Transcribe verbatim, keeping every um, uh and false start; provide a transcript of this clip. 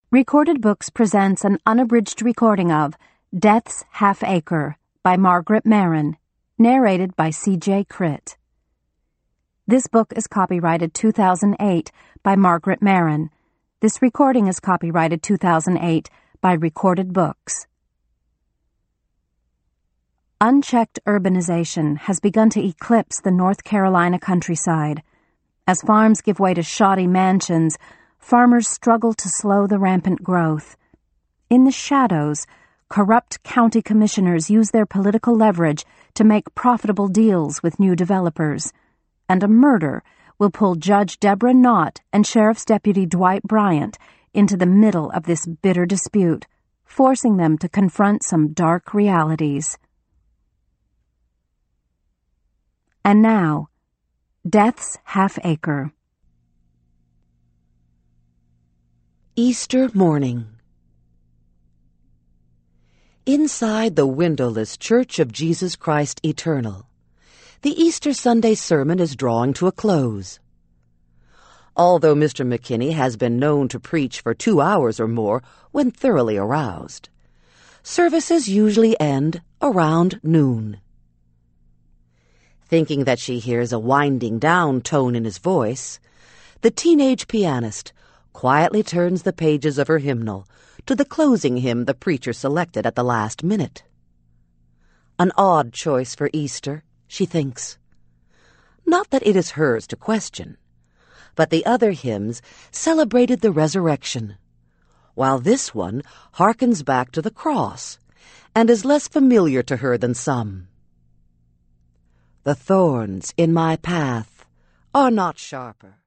Recorded Books presents an unabridged recording of Death's Half Acre by Margaret Maron, narrated by C J Critt. This book is copyrighted two thousand eight by Margaret Maron. This recording is copyrighted two thousand eight by Recorded Books. Unchecked urbanization has begun to eclipse the North Carolina countryside. As farms give way to shoddy mansions, farmers struggle to slow the rampant growth. In the shadows, corrupt county commissioners use their political leverage to make profitable deals with new developers, and a murder will pull Judge Deborah Knott and Sheriff's Deputy Dwight Bryant into the middle of this bitter dispute, forcing them to confront some dark realities. And now, Death's Half Acre. Easter morning. Inside the windowless Church of Jesus Christ Eternal, the Easter Sunday sermon is drawing to a close. Although Mister McKinney has been known to preach for two hours or more when thoroughly aroused, services usually end around noon. Thinking that she hears a winding down tone in his voice, the teenage pianist quietly turns the pages of her hymnal to the closing hymn the preacher selected at the last minute. An odd choice for Easter, she thinks. Not that it is hers to question, but the other hymns celebrated the resurrection, while this one harkens back to the cross and is less familiar to her than some. The thorns in my path are not sharper